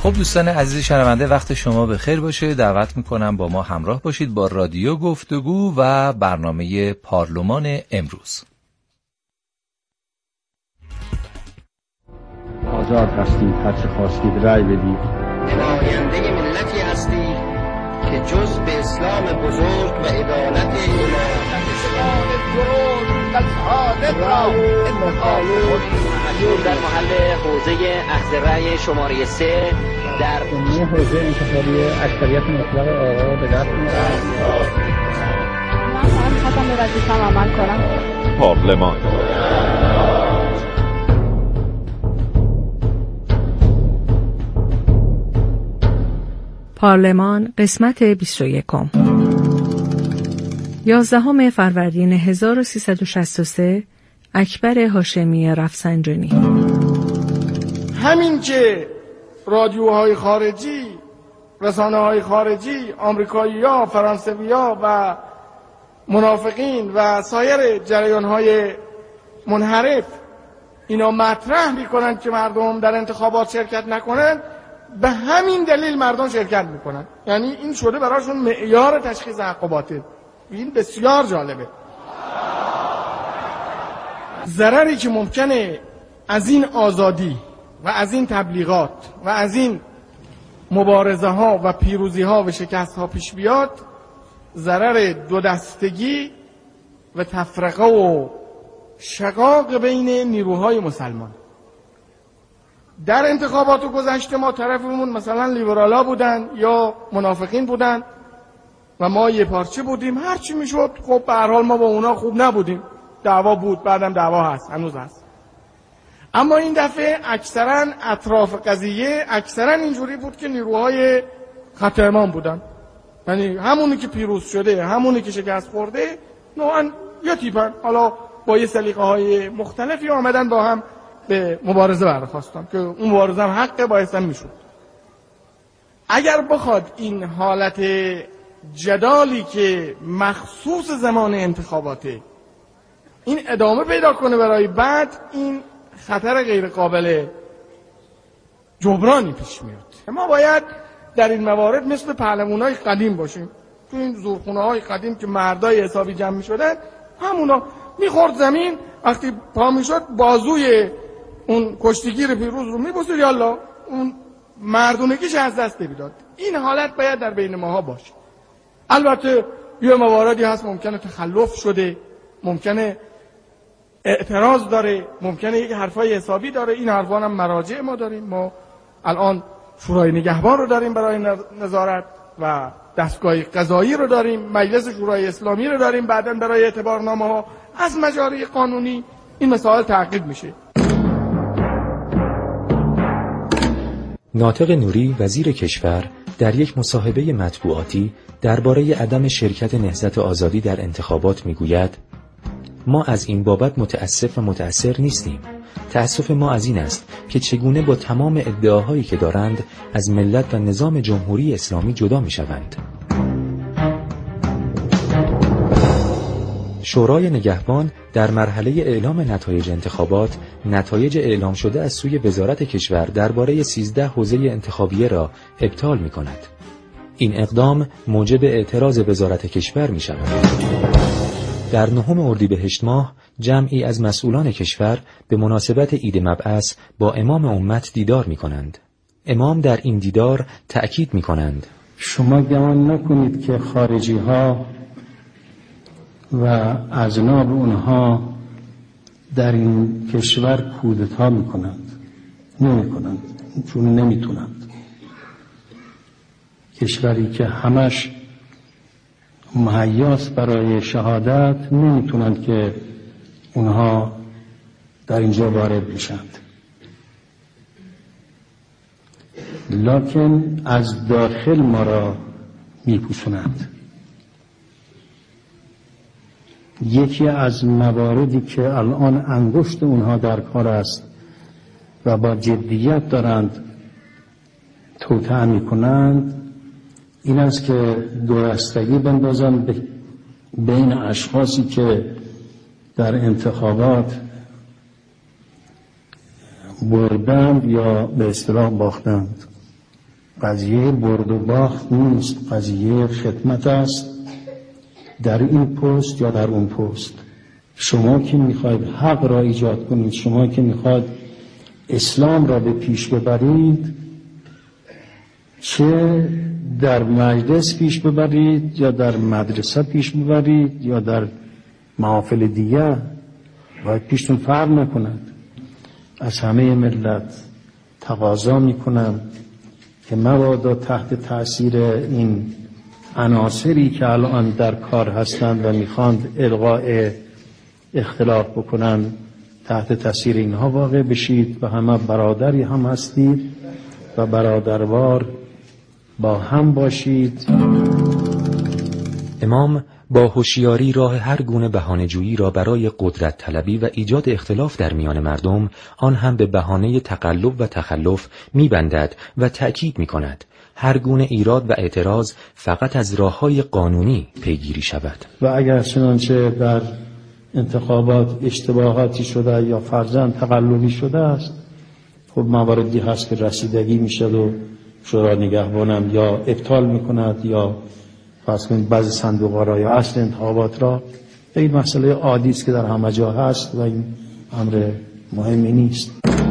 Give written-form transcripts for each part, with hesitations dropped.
خب دوستان عزیز شنونده، وقت شما بخیر باشه. دعوت میکنم با ما همراه باشید با رادیو گفتگو و برنامه پارلمان امروز. آزاد هستید، هر چه خواستید رأی بدید. نماینده ملتی هستی که جز به اسلام بزرگ و عدالت در محل حوزه اخذ رأی شماره 3 در حوزه انتخابی اکثریت مطلق آقا به دست می‌آورد. من خواستم به وظیفه‌ام عمل کنم. پارلمان پارلمان قسمت 21 11 فروردین 1363 اکبر هاشمی رفسنجانی. همین که رادیوهای خارجی، رسانه‌های خارجی، آمریکایی‌ها، فرانسوی‌ها و منافقین و سایر جریان‌های منحرف اینا مطرح می‌کنند که مردم در انتخابات شرکت نکنند، به همین دلیل مردم شرکت میکنن. یعنی این شده براشون معیار تشخیص حق و باطل. این بسیار جالبه. ضرری که ممکنه از این آزادی و از این تبلیغات و از این مبارزه ها و پیروزی ها و شکست ها پیش بیاد، ضرر دو دستگی و تفرقه و شقاق بین نیروهای مسلمان. در انتخابات گذشته ما طرفمون مثلا لیبرالا بودن یا منافقین بودن و ما یه پارچه بودیم، هرچی میشد خب به هر حال ما با اونا خوب نبودیم، دعوا بود، بعدم دعوا هست، هنوز هست. اما این دفعه اکثرا اطراف قضیه اکثرا اینجوری بود که نیروهای خطرمان بودن، یعنی همونی که پیروز شده، همونی که شکست خورده، نوعا یا تیپن، حالا با یه سلیقه های مختلفی آمدن با هم به مبارزه برخواستم که اون مبارزه هم حق بایستن میشد. اگر بخواد این حالت جدالی که مخصوص زمان انتخاباته این ادامه پیدا کنه برای بعد، این خطر غیر قابل جبرانی پیش میاد. ما باید در این موارد مثل پهلوانای قدیم باشیم. تو این زورخونه‌های قدیم که مردای حسابی جمع می‌شدن، همونا میخورد زمین، وقتی پا میشد بازوی اون کشتیگیر پیروز رو میبوسید، یالا اون مردونگیش از دست نمیداد. این حالت باید در بین ماها باشه. البته یه مواردی هست ممکنه تخلف شده، ممکنه اعتراض داره، ممکنه یک حرفای حسابی داره. این حرفان هم مراجع ما داریم. ما الان شورای نگهبان رو داریم برای نظارت و دستگاه قضایی رو داریم، مجلس شورای اسلامی رو داریم بعداً برای اعتبارنامه ها. از مجاری قانونی این مسائل تعقیب میشه. ناطق نوری وزیر کشور در یک مصاحبه مطبوعاتی درباره عدم شرکت نهضت آزادی در انتخابات میگوید: ما از این بابت متاسف و متأثر نیستیم. تأسف ما از این است که چگونه با تمام ادعاهایی که دارند از ملت و نظام جمهوری اسلامی جدا میشوند. شورای نگهبان در مرحله اعلام نتایج انتخابات نتایج اعلام شده از سوی وزارت کشور درباره 13 حوزه انتخابیه را ابطال می کند. این اقدام موجب اعتراض وزارت کشور می شود. در 9 اردیبهشت ماه جمعی از مسئولان کشور به مناسبت عید مبعث با امام امت دیدار می کنند. امام در این دیدار تأکید می کنند: شما گمان نکنید که خارجی ها و اجناب اونها در این کشور کودتا میکنند. نمیکنند، چون نمیتونند. کشوری که همش مهیاست برای شهادت، نمیتونند که اونها در اینجا وارد بشند. لکن از داخل ما را میپوشونند. یکی از مواردی که الان انگشت اونها در کار است و با جدیت دارند توطئه میکنند، این است که دورستگی بندازند بین اشخاصی که در انتخابات بردند یا به اصطلاح باختند. قضیه برد و باخت نیست، قضیه خدمت است، در این پست یا در اون پست. شما که میخواید حق را ایجاد کنید، شما که میخواید اسلام را به پیش ببرید، چه در مجلس پیش ببرید یا در مدرسه پیش ببرید یا در محافل دیگه، باید پیشتون فرق نکند. از همه ملت تقاضا میکنم که مبادا تحت تأثیر این عناصری که الان در کار هستند و میخواند الغاء اختلاف بکنند، تحت تأثیر اینها واقع بشید و همه برادری هم هستید و برادروار با هم باشید. امام با هوشیاری راه هر گونه بهانه‌جویی را برای قدرت طلبی و ایجاد اختلاف در میان مردم، آن هم به بهانه تقلب و تخلف می‌بندد و تأکید می‌کند هر گونه ایراد و اعتراض فقط از راه‌های قانونی پیگیری شود. و اگر چنانچه در انتخابات اشتباهاتی شده یا فرضاً تقلبی شده است، خب مواردی هست که رسیدگی میشد و شورای نگهبانم یا ابطال میکند یا فرض کنید بعضی صندوق‌ها را یا اصل انتخابات را. این مسئله عادی است که در همه جا هست و این امر مهمی نیست.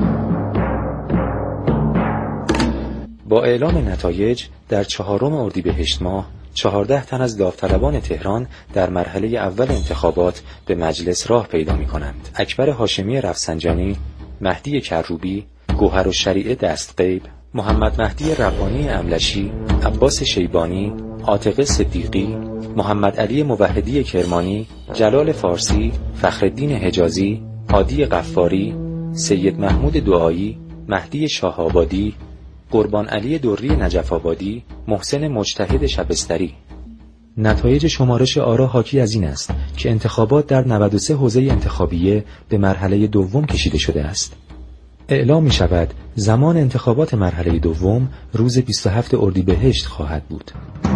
با اعلام نتایج در 4 اردیبهشت ماه 14 تن از داوطلبان تهران در مرحله اول انتخابات به مجلس راه پیدا می‌کنند. اکبر هاشمی رفسنجانی، مهدی کروبی، گوهرالشریعه دستغیب، محمد مهدی ربانی املشی، عباس شیبانی، عاتقه صدیقی، محمد علی موحدی کرمانی، جلال فارسی، فخرالدین حجازی، هادی غفاری، سید محمود دعایی، مهدی شاه‌آبادی، قربان علی دری نجف آبادی، محسن مجتهد شبستری. نتایج شمارش آرا حاکی از این است که انتخابات در 93 حوزه انتخابیه به مرحله دوم کشیده شده است. اعلام می شود زمان انتخابات مرحله دوم روز 27 اردیبهشت خواهد بود.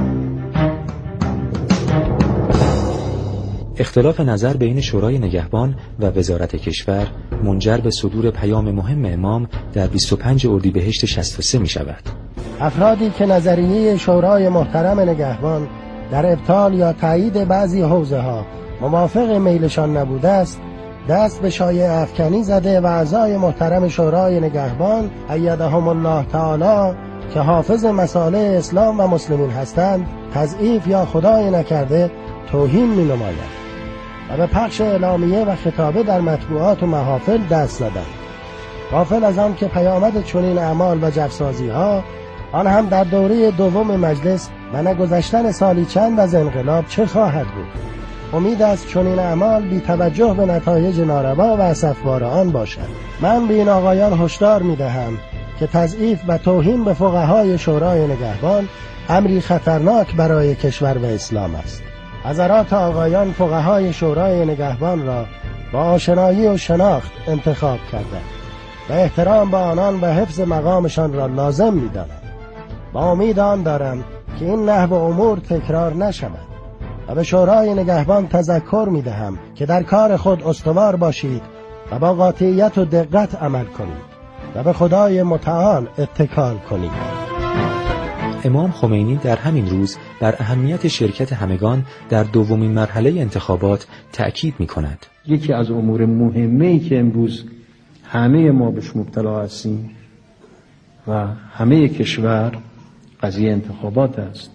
اختلاف نظر بین شورای نگهبان و وزارت کشور منجر به صدور پیام مهم امام در 25 اردیبهشت 63 می شود. افرادی که نظریه شورای محترم نگهبان در ابطال یا تایید بعضی حوزه ها موافق میلشان نبوده است، دست به شایعه افکنی زده و اعضای محترم شورای نگهبان ایدهم الله تعالی که حافظ مصالح اسلام و مسلمین هستند تضعیف یا خدای نکرده توهین می نماید و به پخش اعلامیه و خطابه در مطبوعات و محافل دست زدند، غافل از آن که پیامد چنین اعمال و جفسازی ها آن هم در دوره دوم مجلس و نگذشتن سالی چند از انقلاب چه خواهد بود. امید است چنین اعمال بی توجه به نتایج ناروا و اسفبار آن باشد. من به این آقایان هشدار می دهم که تضعیف و توهین به فقهای شورای نگهبان امری خطرناک برای کشور و اسلام است. حضرات آقایان فقهای شورای نگهبان را با آشنایی و شناخت انتخاب کردند و احترام به آنان و حفظ مقامشان را لازم می دانند. با امید آن دارم که این نحو امور تکرار نشود و به شورای نگهبان تذکر می دهم که در کار خود استوار باشید و با قاطعیت و دقت عمل کنید و به خدای متعال اتکال کنید. امام خمینی در همین روز بر اهمیت شرکت همگان در دومین مرحله انتخابات تأکید می کند. یکی از امور مهمه‌ای که امروز همه ما بهش مبتلا هستیم و همه کشور قضیه انتخابات است.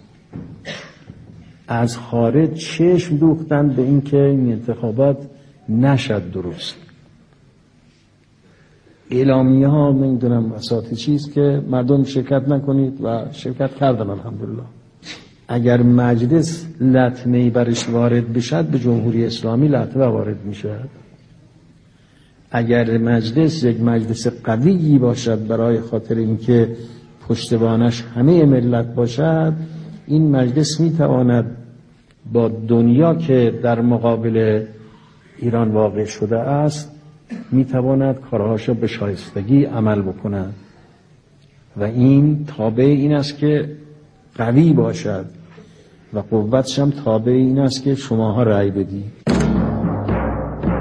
از خارج چشم دوختند به این که این انتخابات نشد درست. اعلامیه ها نمیدونم اساطی چیست که مردم شرکت نکنید و شرکت کردن الحمدلله. اگر مجلس لطمه‌ای برش وارد بشد به جمهوری اسلامی لطمه وارد میشد. اگر مجلس یک مجلس قوی باشد برای خاطر اینکه پشتوانش همه ملت باشد، این مجلس میتواند با دنیا که در مقابل ایران واقع شده است میتواند کارهاش به شایستگی عمل بکند و این تابع این است که قوی باشد و قوتش هم تابع این است که شماها رأی بدید.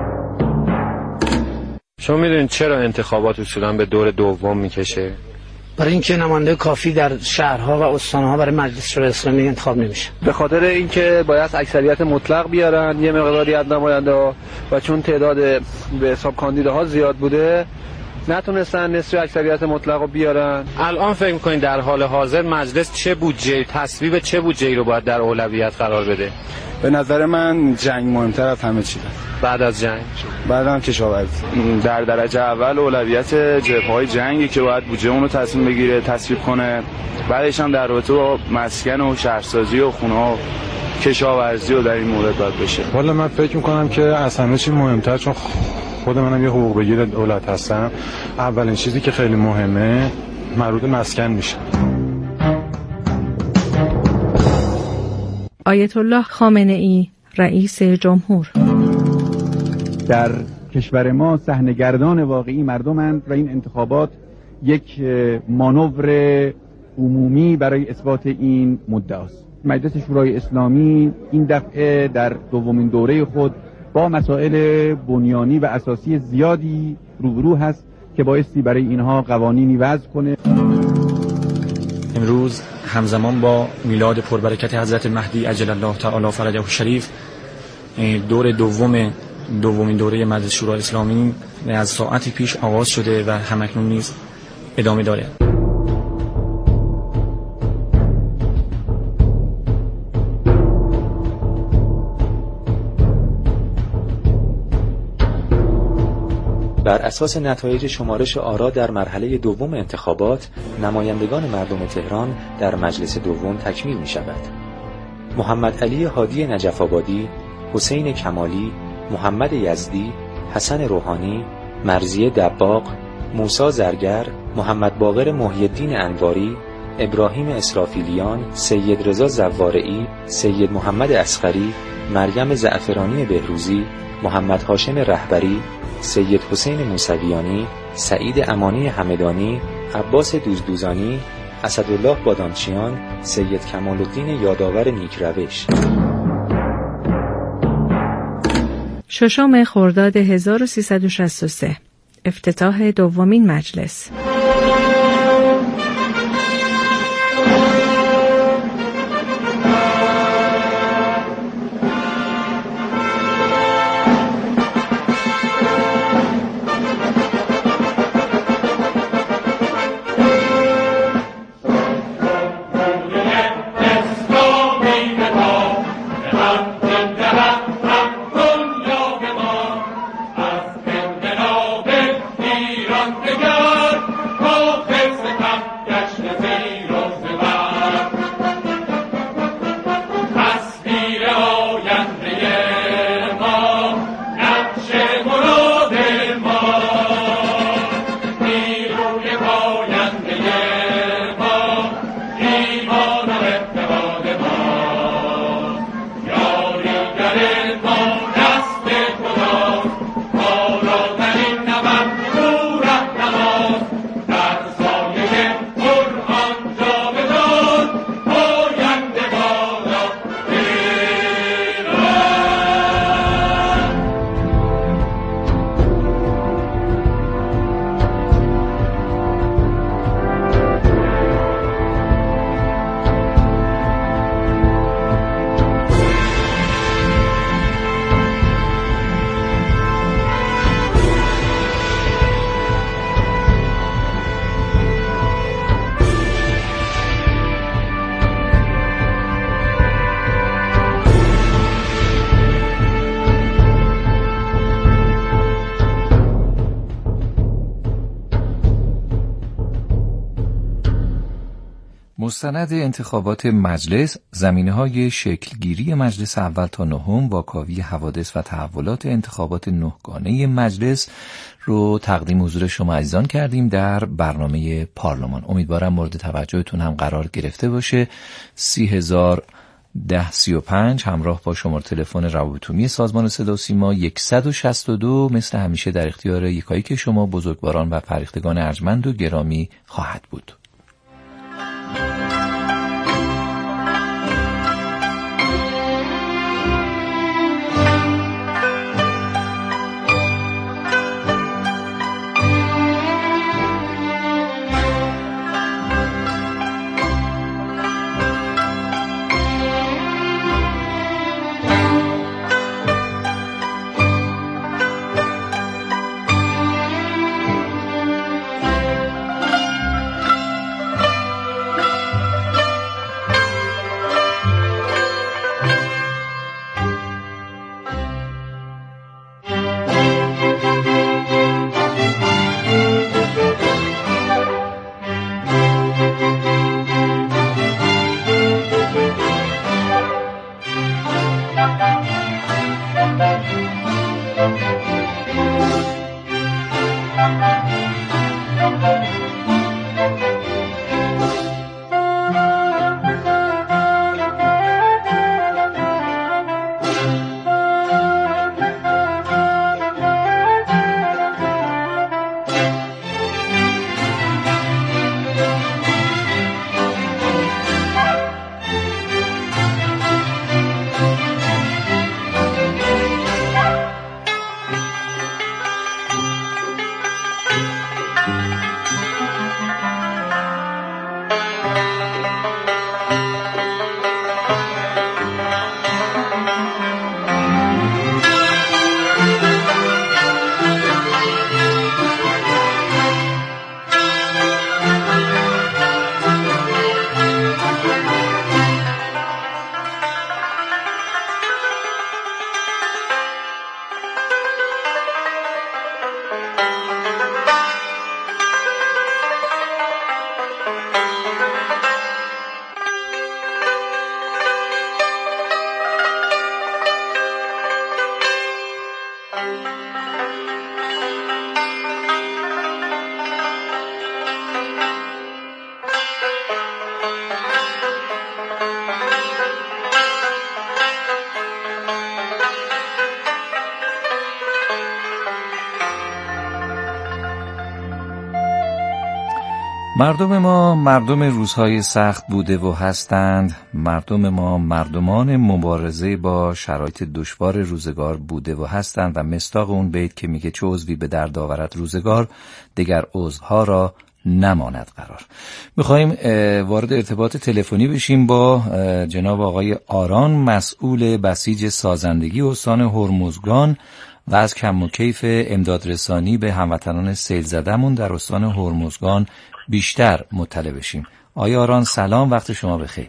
شما میدونید چرا انتخابات اصولا به دور دوم میکشه؟ برای اینکه نماینده کافی در شهرها و استانها برای مجلس شورای اسلامی انتخاب نمیشه. به خاطر اینکه باید اکثریت مطلق بیارن یه مقداری از نماینده و چون تعداد به حساب کاندیداها زیاد بوده نتونستن نصف اکثریت مطلق رو بیارن. الان فکر می‌کنید در حال حاضر مجلس چه بودجه تصویب چه بودجه‌ای رو باید در اولویت قرار بده؟ به نظر من جنگ مهمتر از همه چیزه. بعد از جنگ بعدم کشاورزی. در درجه اول اولویت جبهه‌های جنگی که باید بودجه اون رو تصمیم بگیره تصویب کنه. بعدش هم در رابطه با مسکن و شهرسازی و خونه‌ها کشاورزی و در این مورد باید بشه. والا من فکر می‌کنم که از همه چی مهمتر، چون خود منم یه حقوق بگیر دولت هستم، اولین چیزی که خیلی مهمه مربوط مسکن میشه. آیت الله خامنه‌ای رئیس جمهور: در کشور ما صحنه‌گردان واقعی مردمند و این انتخابات یک مانور عمومی برای اثبات این مدعاست. مجلس شورای اسلامی این دفعه در دومین دوره خود با مسائل بنیانی و اساسی زیادی روبرو هست که بایستی برای اینها قوانینی وضع کنه. امروز همزمان با میلاد پربرکت حضرت مهدی عجل الله تعالی فرجه الشریف دومین دوره مجلس شورای اسلامی از ساعتی پیش آغاز شده و همکنون نیز ادامه داره. بر اساس نتایج شمارش آرا در مرحله دوم انتخابات، نمایندگان مردم تهران در مجلس دوم تکمیل می شود. محمد علی هادی نجف‌آبادی، حسین کمالی، محمد یزدی، حسن روحانی، مرضیه دباغ، موسی زرگر، محمد باقر محی الدین انواری، ابراهیم اسرافیلیان، سید رضا زوارعی، سید محمد اصغری، مریم زعفرانی بهروزی، محمد هاشم رهبری، سید حسین موسویانی، سعید امانی همدانی، عباس دوزدوزانی، اسدالله بادامچیان، سید کمال الدین یادآور نیکروش. 6 خرداد 1363 افتتاح دومین مجلس. مستند انتخابات مجلس، زمینه‌های شکلگیری مجلس اول تا نهم، واکاوی حوادث و تحولات انتخابات نهگانه مجلس رو تقدیم حضور شما عزیزان کردیم در برنامه پارلمان. امیدوارم مورد توجهتون هم قرار گرفته باشه. 301035 همراه با شماره تلفن روابط عمومی سازمان صدا و سیما 162 مثل همیشه در اختیار یکایک شما بزرگواران و فرهیختگان ارجمند و گرامی خواهد بود. مردم ما مردم روزهای سخت بوده و هستند. مردم ما مردمان مبارزه با شرایط دشوار روزگار بوده و هستند و مصداق اون بیت که میگه چه عضوی به درد آورد روزگار دگر عضوها را نماند قرار. میخواییم وارد ارتباط تلفنی بشیم با جناب آقای آران، مسئول بسیج سازندگی استان هرمزگان و از کم و کیف امدادرسانی به هموطنان سیل زدمون در استان هرمزگان بیشتر مطلع بشیم. آقای آران سلام، وقت شما بخیر.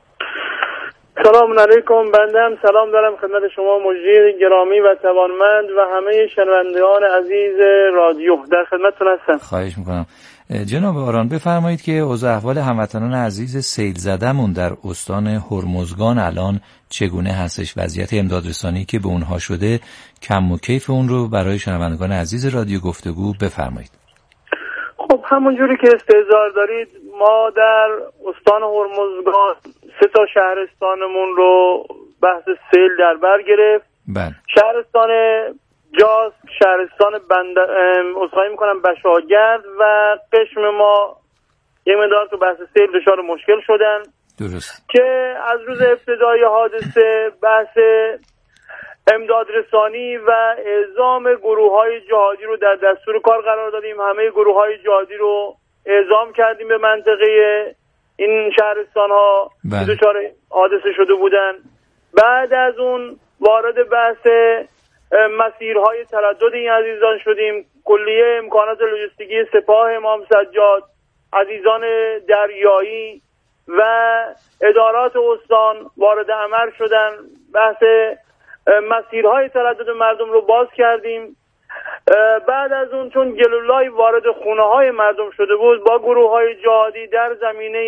سلام علیکم. بنده هم سلام دارم خدمت شما مجری گرامی و توانمند و همه شنوندگان عزیز رادیو. در خدمتتون هستم. خواهش میکنم. جناب آران بفرمایید که اوضاع احوال هموطنان عزیز سیل زدمون در استان هرمزگان الان چگونه هستش؟ وضعیت امدادرسانی که به اونها شده، کم و کیف اون رو برای شنوندگان عزیز رادیو گفتگو بفرمایید. خب همونجوری که استحضار دارید، ما در استان هرمزگان 3 تا شهرستانمون رو بحث سیل در بر گرفت. بله. شهرستان جاس، شهرستان عذرخواهی میکنم بشاگرد و قشم ما یه مقدار تو بحث سیل دچار مشکل شدن. درست. که از روز ابتدای حادثه بحث امدادرسانی و اعزام گروه‌های جهادی رو در دستور کار قرار دادیم. همه گروه‌های جهادی رو اعزام کردیم به منطقه این شهرستان‌ها که دچار حادثه شده بودن. بعد از اون وارد بحث مسیرهای تردد این عزیزان شدیم. کلیه امکانات لوجستیکی سپاه امام سجاد، عزیزان دریایی و ادارات استان وارد عمل شدن. بحث مسیرهای تردد مردم رو باز کردیم. بعد از اون چون گلولای وارد خونه های مردم شده بود، با گروه های جهادی در زمینه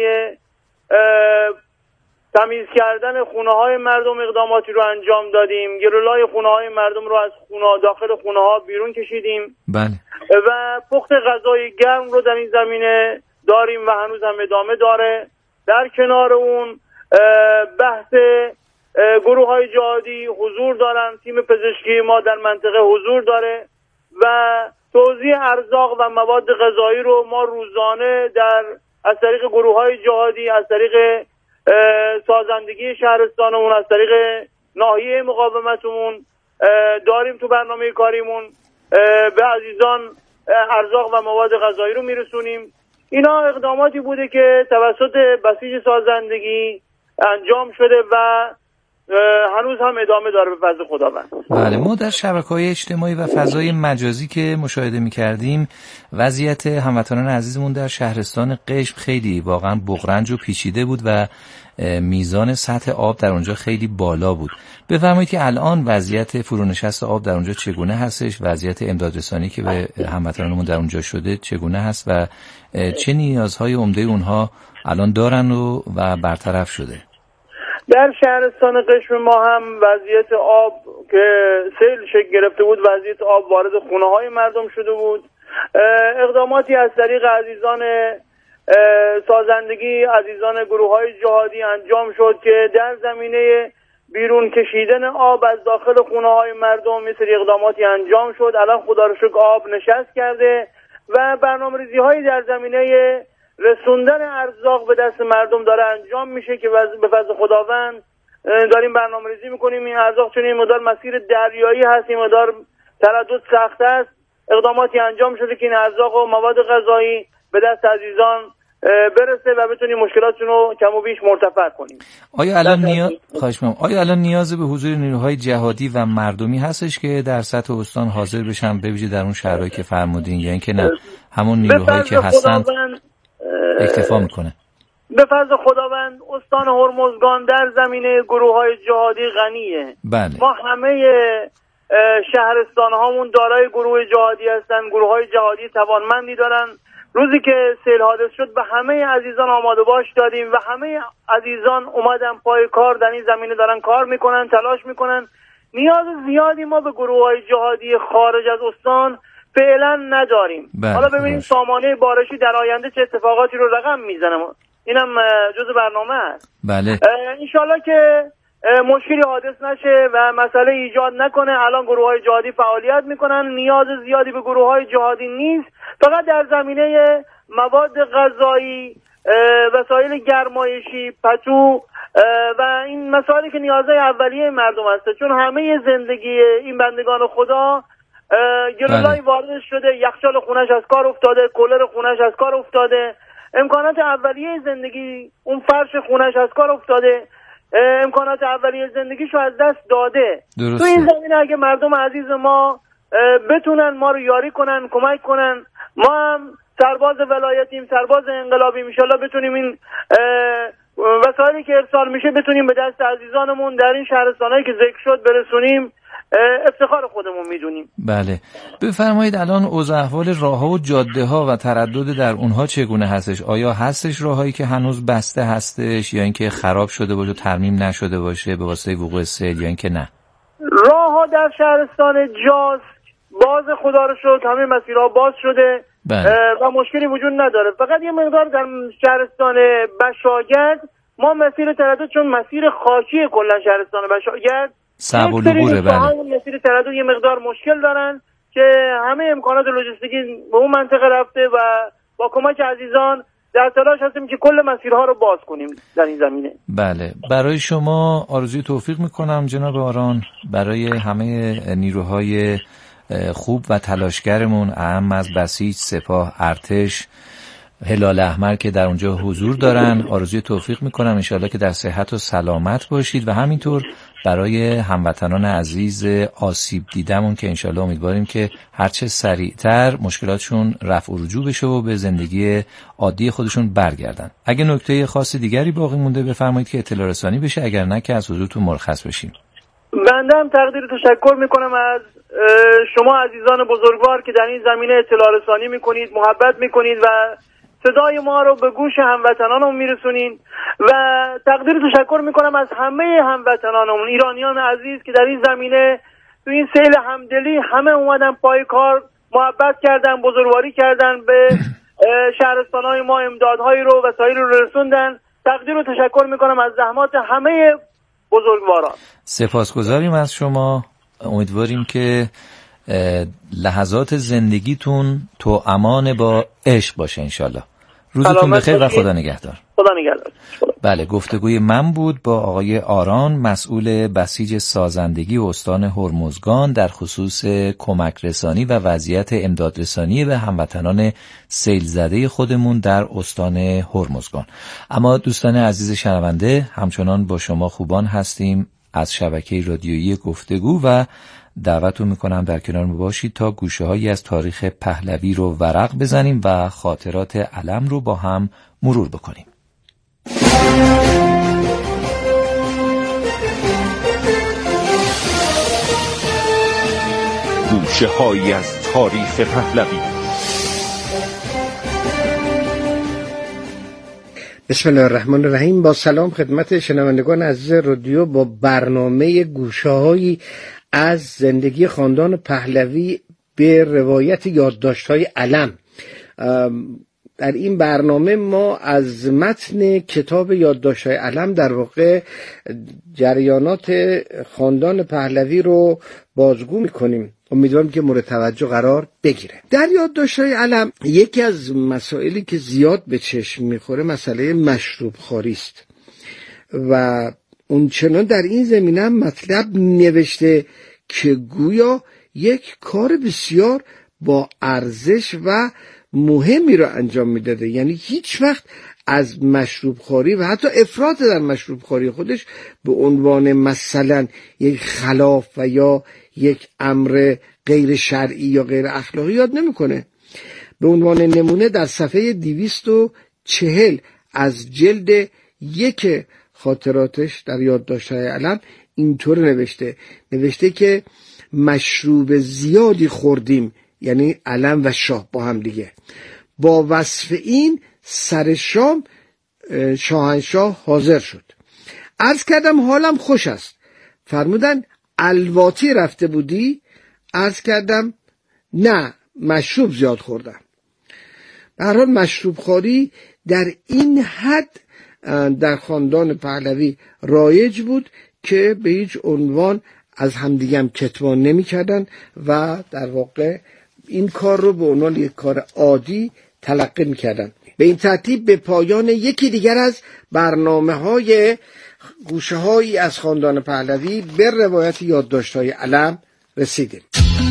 تمیز کردن خونه های مردم اقداماتی رو انجام دادیم. گلولای خونه های مردم رو از داخل خونه ها بیرون کشیدیم. بله. و پخت غذای گرم رو در این زمینه داریم و هنوز هم ادامه داره. در کنار اون بحث گروه های جهادی حضور دارن. تیم پزشکی ما در منطقه حضور داره و توزیع ارزاق و مواد غذایی رو ما روزانه از طریق گروه های جهادی، از طریق سازندگی شهرستانمون، از طریق ناحیه مقاومتمون داریم تو برنامه کاریمون به عزیزان ارزاق و مواد غذایی رو میرسونیم. اینا اقداماتی بوده که توسط بسیج سازندگی انجام شده و هنوز هم ادامه داره به فضل خداوند. بله، ما در شبکه‌های اجتماعی و فضای مجازی که مشاهده می‌کردیم وضعیت هموطنان عزیزمون در شهرستان قشم خیلی واقعا بغرنج و پیچیده بود و میزان سطح آب در اونجا خیلی بالا بود. بفرمایید که الان وضعیت فرونشست آب در اونجا چگونه هستش؟ وضعیت امدادرسانی که به هموطنانمون در اونجا شده چگونه هست و چه نیازهای عمده اونها الان دارن و برطرف شده؟ در شهرستان قشم ما هم وضعیت آب که سیل شکل گرفته بود، وضعیت آب وارد خونه های مردم شده بود. اقداماتی از طریق عزیزان سازندگی، عزیزان گروه های جهادی انجام شد که در زمینه بیرون کشیدن آب از داخل خونه های مردم مثل اقداماتی انجام شد. الان خدا رو شکر آب نشست کرده و برنامه‌ریزی هایی در زمینه رسوندن ارزاق به دست مردم داره انجام میشه که به فضل خداوند داریم برنامه‌ریزی میکنیم. این ارزاق چون این مقدار مسیر دریایی هست، این مقدار تردد سخت است، اقداماتی انجام شده که این ارزاق و مواد غذایی به دست عزیزان برسه و بتونیم مشکلاتشون رو کم و بیش مرتفع کنیم. آیا الان نیاز به حضور نیروهای جهادی و مردمی هستش که در سطح استان حاضر بشن، بویژه در اون شهرهایی که فرمودین، یا اینکه نه همون نیروهایی که هستن اکتفا میکنه؟ به فضل خداوند استان هرمزگان در زمینه گروه های جهادی غنیه. بله. ما همه شهرستان هامون دارای گروه جهادی هستن، گروه های جهادی توانمندی دارن. روزی که سیل حادث شد به همه عزیزان آماده باش دادیم و همه عزیزان اومدن پای کار در این زمینه دارن کار میکنن، تلاش میکنن. نیاز زیادی ما به گروه های جهادی خارج از استان فعلا نداریم. حالا ببینیم سامانه بارشی در آینده چه اتفاقاتی رو رقم میزنه، اینم جزء برنامه است. بله. انشالله که مشکلی حادث نشه و مسئله ایجاد نکنه. الان گروه های جهادی فعالیت میکنن، نیاز زیادی به گروه های جهادی نیست، فقط در زمینه مواد غذایی، وسایل گرمایشی، پتو و این مسائلی که نیازهای اولیه مردم هسته، چون همه زندگی این بندگان خدا گلولای وارد شده، یخچال خونش از کار افتاده، کولر خونش از کار افتاده، امکانات اولیه زندگی، اون فرش خونش از کار افتاده، امکانات اولیه زندگیشو از دست داده. تو این زمینه اگه مردم عزیز ما بتونن ما رو یاری کنن، کمک کنن، ما هم سرباز ولایتیم، سرباز انقلابیم، انشالله بتونیم این وسایلی که ارسال میشه بتونیم به دست عزیزانمون در این شهرستانایی که ذکر شد برسونیم، افتخار خودمون میدونیم. بله، بفرمایید الان اوضاع احوال راه‌ها و جاده‌ها و تردد در اونها چگونه هستش؟ آیا هستش راهایی که هنوز بسته هستش یا اینکه خراب شده باشه، ترمیم نشده باشه به واسطه وقوع سیل، یا اینکه نه؟ راه‌ها در شهرستان جاز باز، خدا رو شکر همه مسیرها باز شده و مشکلی وجود نداره. فقط یه مقدار در شهرستان بشاگرد ما مسیر تردد، چون مسیر خاکی کلا شهرستان بشاگرد صعب العبوره، بله، مسیر تردد یه مقدار مشکل دارن که همه امکانات لوجستیکی به اون منطقه رفته و با کمک عزیزان در تلاش هستیم که کل مسیرها رو باز کنیم در این زمینه. بله، برای شما آرزوی توفیق میکنم جناب آران، برای همه نیروهای خوب و تلاشگرمون، اهم از بسیج، سپاه، ارتش، هلال احمر که در اونجا حضور دارن، آرزوی توفیق میکنم، انشالله که در صحت و سلامت باشید و همینطور برای هموطنان عزیز آسیب دیدمون که انشالله امیدواریم که هرچه سریعتر مشکلاتشون رفع و رجوع بشه و به زندگی عادی خودشون برگردن. اگه نکته خاصی دیگری باقی مونده بفرمایید که اطلاع رسانی بشه، اگر نه که از حضورتون مرخص بشیم. بنده هم تقدیر تشکر میکنم از شما عزیزان بزرگوار که در این زمینه اطلاع رسانی میکنید، محبت میکنید و صدای ما رو به گوش هموطنانمون میرسونین و تقدیر تشکر میکنم از همه هموطنانمون، ایرانیان عزیز که در این زمینه تو این سیل همدلی همه اومدن پای کار، محبت کردن، بزرگواری کردن، به شهرستانهای ما امدادهایی رو وسایل رو رسوندن. تقدیر و تشکر میکنم از زحمات همه بزرگواران. سپاسگزاریم از شما، امیدواریم که لحظات زندگیتون تو امان با عشق باشه انشالله. روزتون بخیر و خدا نگهدار. خدا نگهدار. بله، گفتگوی من بود با آقای آران، مسئول بسیج سازندگی استان هرمزگان در خصوص کمک رسانی و وضعیت امداد رسانی به هموطنان سیل زده خودمون در استان هرمزگان. اما دوستان عزیز شنونده، همچنان با شما خوبان هستیم از شبکه رادیویی گفتگو و دعوتتون میکنم در کنار ما باشید تا گوشه‌هایی از تاریخ پهلوی رو ورق بزنیم و خاطرات علم رو با هم مرور بکنیم. گوشه‌هایی از تاریخ پهلوی. بسم الله الرحمن الرحیم. با سلام خدمت شنوندگان عزیز رادیو با برنامه گوشه‌هایی از زندگی خاندان پهلوی به روایت یادداشت‌های علم. در این برنامه ما از متن کتاب یادداشت‌های علم در واقع جریانات خاندان پهلوی رو بازگو می‌کنیم. امیدوارم که مورد توجه قرار بگیره. در یادداشت‌های علم یکی از مسائلی که زیاد به چشم می‌خوره مسئله مشروب خواری است و اونچنان در این زمینه هم مطلب نوشته که گویا یک کار بسیار با ارزش و مهمی را انجام میداده، یعنی هیچ وقت از مشروب خواری و حتی افراط در مشروب خواری خودش به عنوان مثلا یک خلاف و یا یک امر غیر شرعی یا غیر اخلاقی یاد نمیکنه. به عنوان نمونه در صفحه 240 از جلد 1 خاطراتش در یادداشت‌های علم اینطور نوشته که مشروب زیادی خوردیم، یعنی علم و شاه با هم دیگه. با وصف این سر شام شاهنشاه حاضر شد. عرض کردم حالم خوش است. فرمودن الواتی رفته بودی؟ عرض کردم نه، مشروب زیاد خوردم. به هر حال مشروب خواری در این حد در خاندان پهلوی رایج بود که به هیچ عنوان از همدیگه هم کتمان نمی کردن و در واقع این کار رو به عنوان یک کار عادی تلقی میکردن. به این ترتیب به پایان یکی دیگر از برنامه‌های گوشه‌هایی از خاندان پهلوی به روایت یادداشت‌های علم رسیدیم.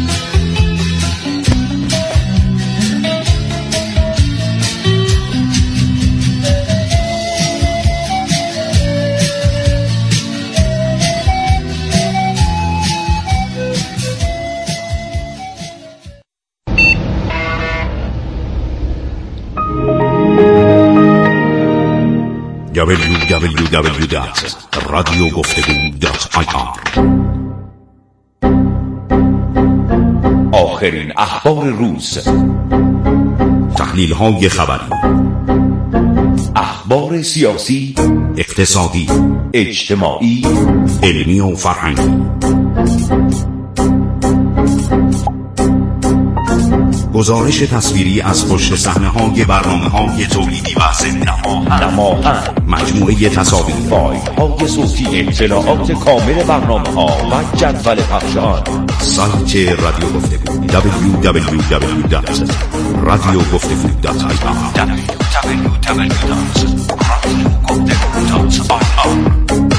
www.radiogفتگو.ir آخرین اخبار روز، تحلیل‌های خبری، اخبار سیاسی، اقتصادی، اجتماعی، علمی و فرهنگی. گزارش تصویری از پشت صحنه‌های برنامه‌های تولیدی و ضمن مجموعه تصاویر، فایل‌های صوتی، اطلاعات کامل برنامه‌ها و جدول پخش آن. سایت رادیو گفتگو www.radiogفتگو.ir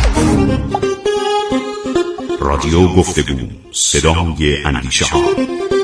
رادیو گفتگو، صدای اندیشه ها.